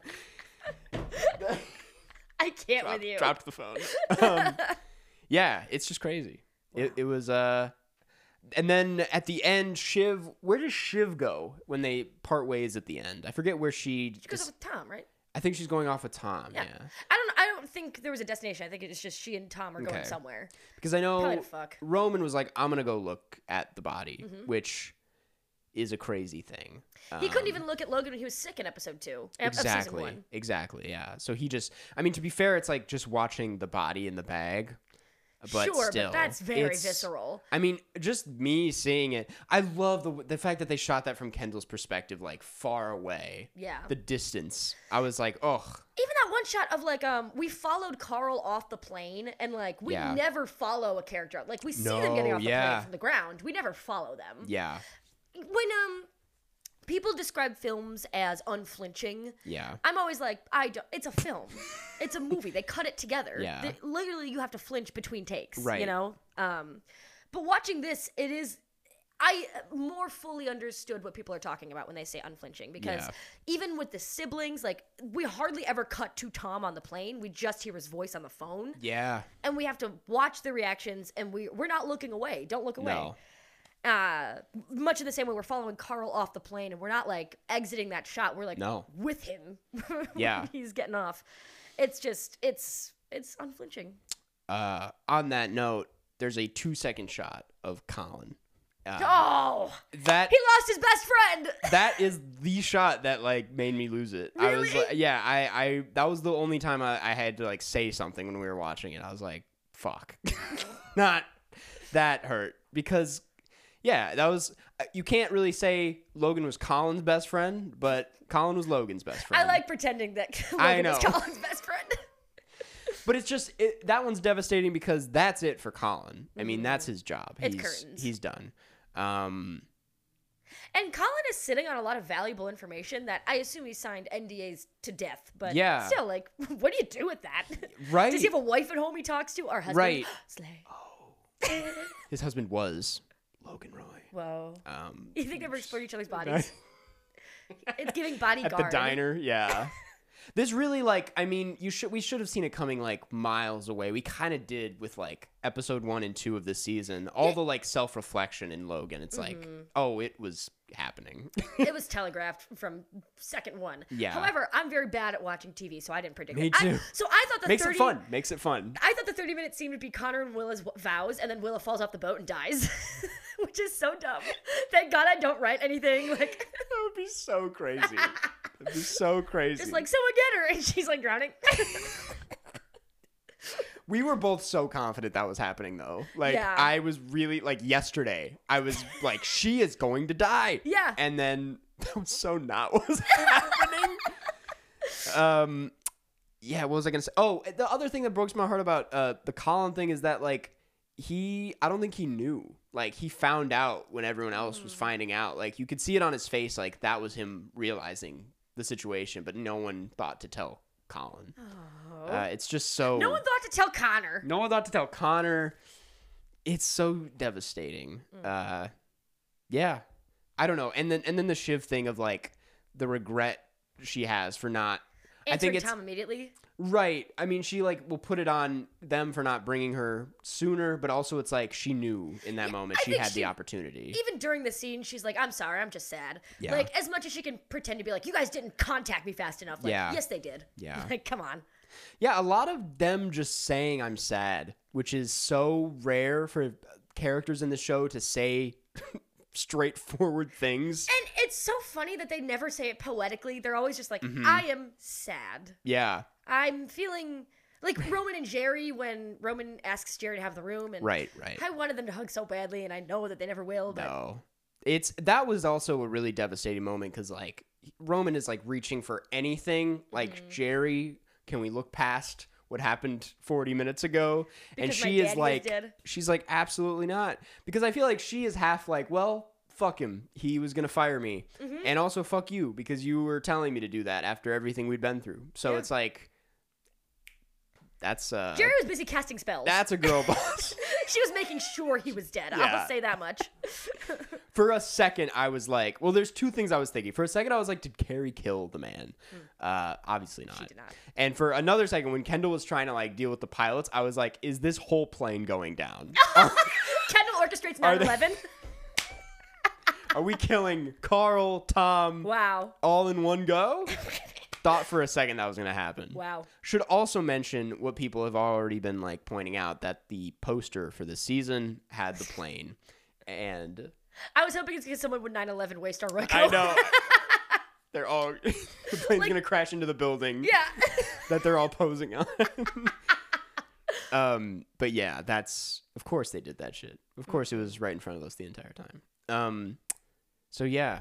I can't with you. Dropped the phone. Yeah, it's just crazy. Wow. It was... And then at the end, where does Shiv go when they part ways at the end? I forget where she goes off with Tom, right? I think she's going off with Tom, yeah. I don't think there was a destination. I think it's just she and Tom are going somewhere. Because I know Roman was like, I'm going to go look at the body, which is a crazy thing. He couldn't even look at Logan when he was sick in episode 2 of season 1. Exactly, yeah. So he just, I mean, to be fair, it's like just watching the body in the bag. But sure, still, but that's very visceral. I mean, just me seeing it. I love the fact that they shot that from Kendall's perspective, like far away. Yeah. The distance. I was like, ugh. Even that one shot of like, we folled Carl off the plane, and like we never follow a character. Like we see them getting off the plane from the ground. We never follow them. Yeah. When people describe films as unflinching. Yeah. I'm always like, it's a film. It's a movie. They cut it together. Yeah. Literally, you have to flinch between takes. Right. You know? But watching this, I more fully understood what people are talking about when they say unflinching. Because even with the siblings, like, we hardly ever cut to Tom on the plane. We just hear his voice on the phone. Yeah. And we have to watch the reactions, and we're not looking away. Don't look away. No. Much in the same way we're following Carl off the plane, and we're not like exiting that shot. We're like with him. Yeah. He's getting off. It's just it's unflinching. On that note, there's a 2-second shot of Colin That he lost his best friend. that is the shot that like made me lose it. I was Really? like, yeah, I that was the only time I had to like say something when we were watching it. I was like, fuck. Not that hurt because yeah, that was you can't really say Logan was Colin's best friend, but Colin was Logan's best friend. I like pretending that I Logan was know. Colin's best friend. But it's just that one's devastating because that's it for Colin. I mean, that's his job. It's curtains. He's done. And Colin is sitting on a lot of valuable information that I assume he signed NDAs to death. But Yeah. still, like, what do you do with that? Right. Does he have a wife at home he talks to? Or husband? Right. Slay. His husband was Logan Roy. Whoa. You think they ever explored each other's bodies? It's giving bodyguard. At the diner, yeah. This really like I mean we should have seen it coming like miles away. We kind of did with like episode 1 and 2 of this season. All the like self-reflection in Logan. It's like, oh, it was happening. It was telegraphed from second one. Yeah. However, I'm very bad at watching TV, so I didn't predict Me it. too. So I thought the Makes 30 it fun. Makes it fun. I thought the 30-minute scene would be Connor and Willa's vows, and then Willa falls off the boat and dies, which is so dumb. Thank God I don't write anything like. That would be so crazy. That'd be so crazy. Just like someone get her, and she's like drowning. We were both so confident that was happening, though. Like, Yeah. I was really, like, yesterday, I was like, she is going to die. Yeah. And then that was so not what was happening. Yeah, what was I going to say? Oh, the other thing that breaks my heart about the Colin thing is that, like, I don't think he knew. Like, he found out when everyone else was finding out. Like, you could see it on his face, like, that was him realizing the situation, but no one thought to tell Colin. It's just so... No one thought to tell Connor. No one thought to tell Connor. It's so devastating. Yeah. I don't know. And then the Shiv thing of like the regret she has for not I think it's Tom immediately. right. I mean, she like will put it on them for not bringing her sooner, but also it's like she knew in that moment I she think had the opportunity. Even during the scene, she's like, "I'm sorry, I'm just sad." Yeah. Like as much as she can pretend to be like, "You guys didn't contact me fast enough." Like, Yeah. yes, they did. Yeah. Like, come on. Yeah, a lot of them just saying I'm sad, which is so rare for characters in the show to say straightforward things. And it's so funny that they never say it poetically. They're always just like, Mm-hmm. I am sad. Yeah. I'm feeling like Roman and Jerry when Roman asks Jerry to have the room. And Right. I wanted them to hug so badly, and I know that they never will. But No. That was also a really devastating moment because like Roman is like reaching for anything. Like Jerry, can we look past what happened 40 minutes ago? And Because my she is daddy was like, dead. she's like, absolutely not. Because I feel like she is half like, well, fuck him. He was going to fire me. And also fuck you because you were telling me to do that after everything we'd been through. So Yeah. it's like, that's Jerry was busy casting spells. that's a girl boss. She was making sure he was dead. Yeah. I'll say that much. For a second, I was like, well, there's two things I was thinking. For a second, I was like, did Carrie kill the man? Obviously not. She did not. And for another second, when Kendall was trying to like deal with the pilots, I was like, is this whole plane going down? Kendall orchestrates Are they- 9/11. Are we killing Carl, Tom, Wow. all in one go? Thought for a second that was going to happen. Wow. Should also mention what people have already been like pointing out, that the poster for the season had the plane. And I was hoping it's because someone would 9/11 waste our Royco. I know. They're all the plane's gonna crash into the building Yeah. that they're all posing on. But yeah, that's of course they did that shit. Of course it was right in front of us the entire time. So yeah,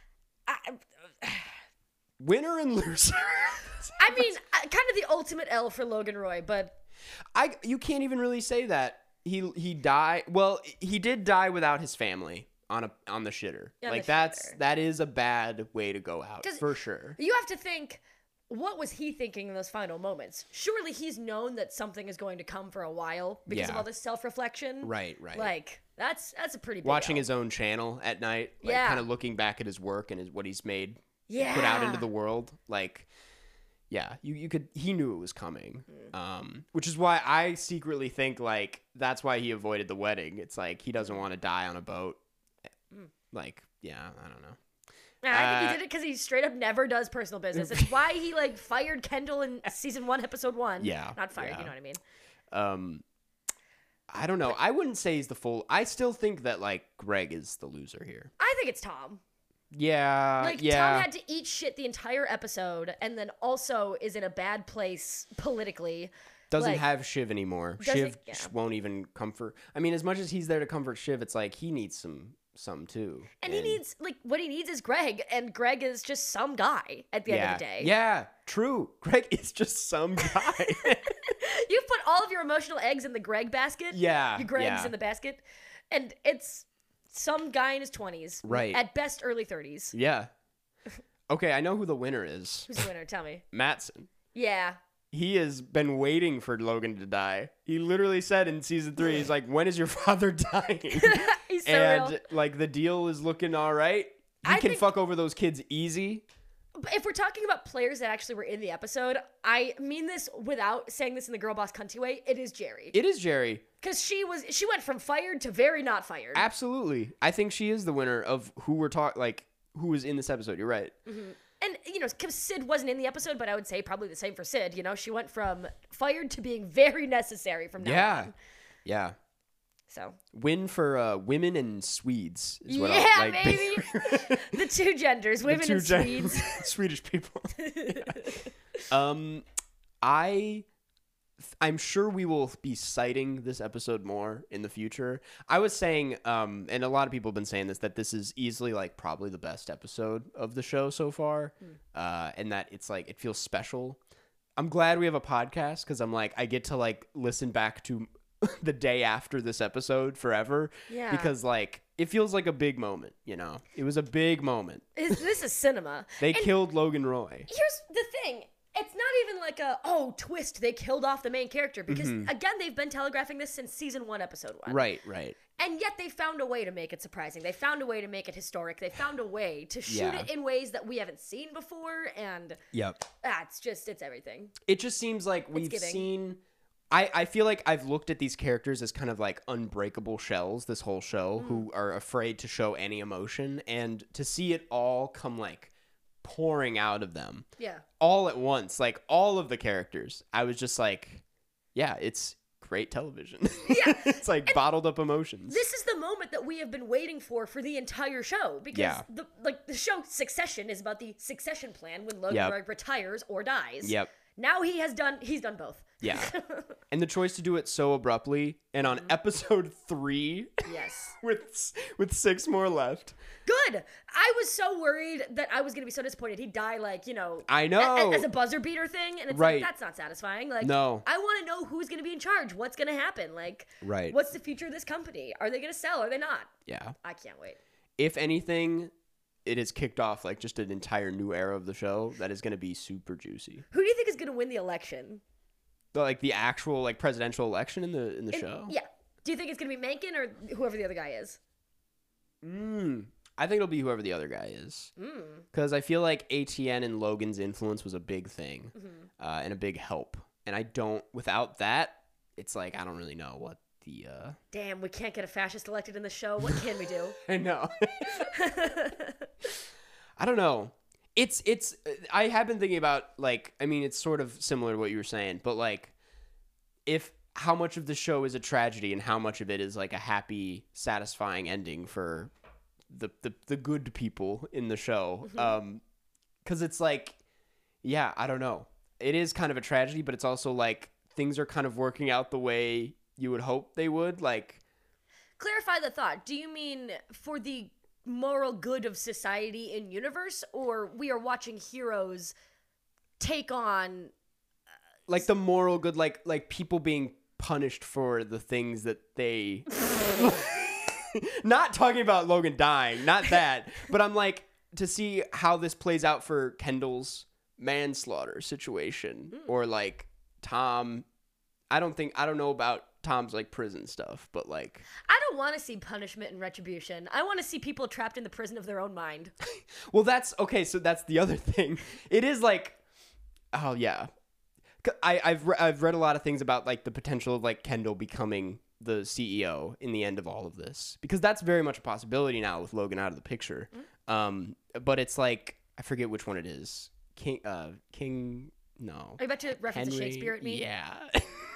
winner and loser. I mean, kind of the ultimate L for Logan Roy, but You can't even really say that he died. Well, he did die without his family on the shitter. On Like the shitter. that is a bad way to go out 'Cause for sure. you have to think, what was he thinking in those final moments? Surely he's known that something is going to come for a while because of Yeah. all this self-reflection. Right. Like, that's a pretty big Watching L. his own channel at night, like Yeah. kind of looking back at his work and what he's made, yeah. put out into the world. Like, yeah, he knew it was coming. Which is why I secretly think like that's why he avoided the wedding. It's like he doesn't want to die on a boat. Like, yeah, I don't know. I think he did it because he straight up never does personal business. It's why he like fired Kendall in season 1, episode 1. Yeah, Not fired, yeah. you know what I mean? I don't know. I wouldn't say he's the full. I still think that like Greg is the loser here. I think it's Tom. Yeah, Like, Tom had to eat shit the entire episode, and then also is in a bad place politically. Doesn't have Shiv anymore. Shiv yeah. won't even comfort. I mean, as much as he's there to comfort Shiv, it's like he needs some too. And he needs, like, what he needs is Greg, and Greg is just some guy at the end of the day. Yeah, true. Greg is just some guy. You've put all of your emotional eggs in the Greg basket. Yeah. Your Greg's in the basket. And it's some guy in his 20s. Right. At best, early 30s. Yeah. Okay, I know who the winner is. Who's the winner? Tell me. Mattson. Yeah. He has been waiting for Logan to die. He literally said in season 3, he's like, when is your father dying? He's so and real. like the deal is looking all right. He can fuck over those kids easy. But if we're talking about players that actually were in the episode, I mean this without saying this in the girl boss cunty way, it is Jerry. It is Jerry. Because she went from fired to very not fired. Absolutely. I think she is the winner of who we're talking, like, who was in this episode. You're right. Mm-hmm. And, you know, because Sid wasn't in the episode, but I would say probably the same for Sid. You know, she went from fired to being very necessary from now on. Yeah. So. Win for women and Swedes is what yeah, I like. baby. The two genders, women and Swedes. Swedish people. I'm sure we will be citing this episode more in the future. I was saying, and a lot of people have been saying this, that this is easily like probably the best episode of the show so far, and that it's like it feels special. I'm glad we have a podcast because I'm like I get to like listen back to the day after this episode forever. Yeah. Because like it feels like a big moment. You know, it was a big moment. This is cinema. They killed Logan Roy. Here's the thing. It's not even like a, twist, they killed off the main character. Because, again, they've been telegraphing this since season 1, episode 1. Right. And yet they found a way to make it surprising. They found a way to make it historic. They found a way to shoot it in ways that we haven't seen before. And it's everything. It just seems like we've seen... I feel like I've looked at these characters as kind of like unbreakable shells this whole show who are afraid to show any emotion. And to see it all come like... pouring out of them all at once, like all of the characters, I was just like, yeah, it's great television. It's like bottled up emotions. This is the moment that we have been waiting for the entire show, because the show Succession is about the succession plan when Logan Roy retires or dies. Now he's done both. Yeah. And the choice to do it so abruptly and on episode 3. Yes. with 6 more left. Good. I was so worried that I was going to be so disappointed he'd die, like, you know. I know. As a buzzer beater thing. And it's like, that's not satisfying. Like, no. I want to know who's going to be in charge. What's going to happen? Like, what's the future of this company? Are they going to sell? Are they not? Yeah. I can't wait. If anything, it has kicked off like just an entire new era of the show that is going to be super juicy. Who do you think is going to win the election? Like the actual like presidential election in the show? Yeah. Do you think it's going to be Mencken or whoever the other guy is? I think it'll be whoever the other guy is. Because I feel like ATN and Logan's influence was a big thing and a big help. And without that, it's like, I don't really know what the... Damn, we can't get a fascist elected in the show. What can we do? I know. I don't know. I have been thinking about, like, I mean, it's sort of similar to what you were saying, but, like, how much of the show is a tragedy and how much of it is, like, a happy, satisfying ending for the good people in the show. 'Cause it's like, yeah, I don't know. It is kind of a tragedy, but it's also, like, things are kind of working out the way you would hope they would, like... Clarify the thought. Do you mean for the moral good of society in universe, or we are watching heroes take on like the moral good, like people being punished for the things that they not talking about Logan dying, not that, but I'm like, to see how this plays out for Kendall's manslaughter situation or like Tom. I don't know about Tom's like prison stuff, but like I don't want to see punishment and retribution. I want to see people trapped in the prison of their own mind. Well, that's okay. So that's the other thing. It is like, oh yeah, I've read a lot of things about like the potential of like Kendall becoming the CEO in the end of all of this, because that's very much a possibility now with Logan out of the picture. But it's like I forget which one it is. King. No. Are you about to reference Henry, a Shakespeare at me? Yeah.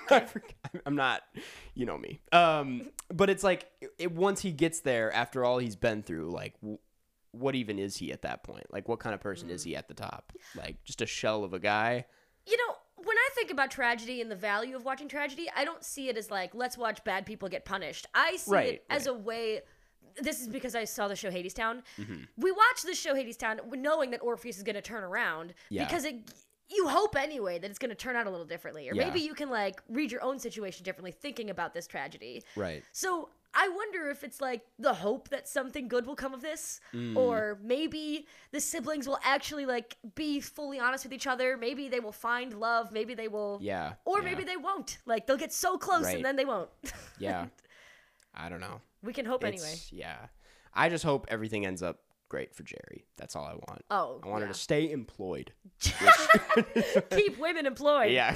I'm not, you know me. But it's like once he gets there, after all he's been through, like, what even is he at that point? Like, what kind of person is he at the top? Like, just a shell of a guy? You know, when I think about tragedy and the value of watching tragedy, I don't see it as like, let's watch bad people get punished. I see it as a way. This is because I saw the show Hadestown. We watched the show Hadestown knowing that Orpheus is going to turn around because you hope anyway that it's going to turn out a little differently. Or maybe you can like read your own situation differently thinking about this tragedy. Right. So I wonder if it's like the hope that something good will come of this, or maybe the siblings will actually like be fully honest with each other. Maybe they will find love. Maybe they will. Yeah. Or maybe they won't. Like they'll get so close and then they won't. Yeah. I don't know. We can hope anyway. Yeah. I just hope everything ends up great for Jerry. That's all I want. Oh, I want her to stay employed. Keep women employed. Yeah.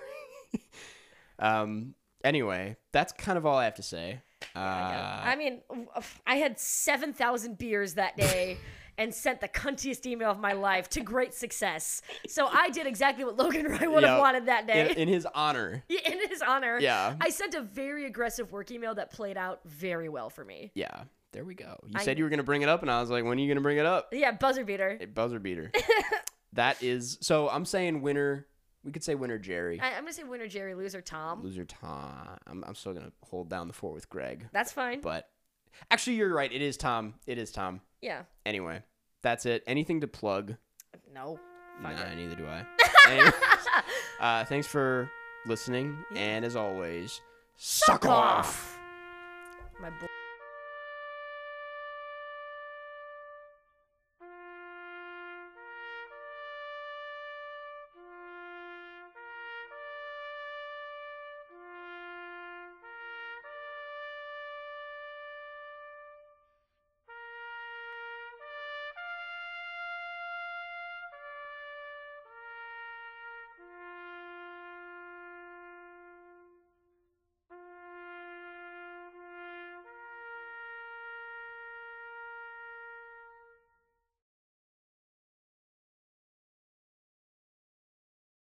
Anyway, that's kind of all I have to say. I mean, I had 7,000 beers that day and sent the cuntiest email of my life to great success. So I did exactly what Logan Roy would have wanted that day. In his honor. In his honor. Yeah. I sent a very aggressive work email that played out very well for me. Yeah. There we go. You said you were going to bring it up, and I was like, when are you going to bring it up? Yeah, buzzer beater. Buzzer beater. That is... So I'm saying winner... We could say winner Jerry. I'm going to say winner Jerry, loser Tom. Loser Tom. I'm still going to hold down the fort with Greg. That's fine. But actually, you're right. It is Tom. It is Tom. Yeah. Anyway, that's it. Anything to plug? No. Nah, neither do I. Anyway, thanks for listening. And as always, suck off. My boy.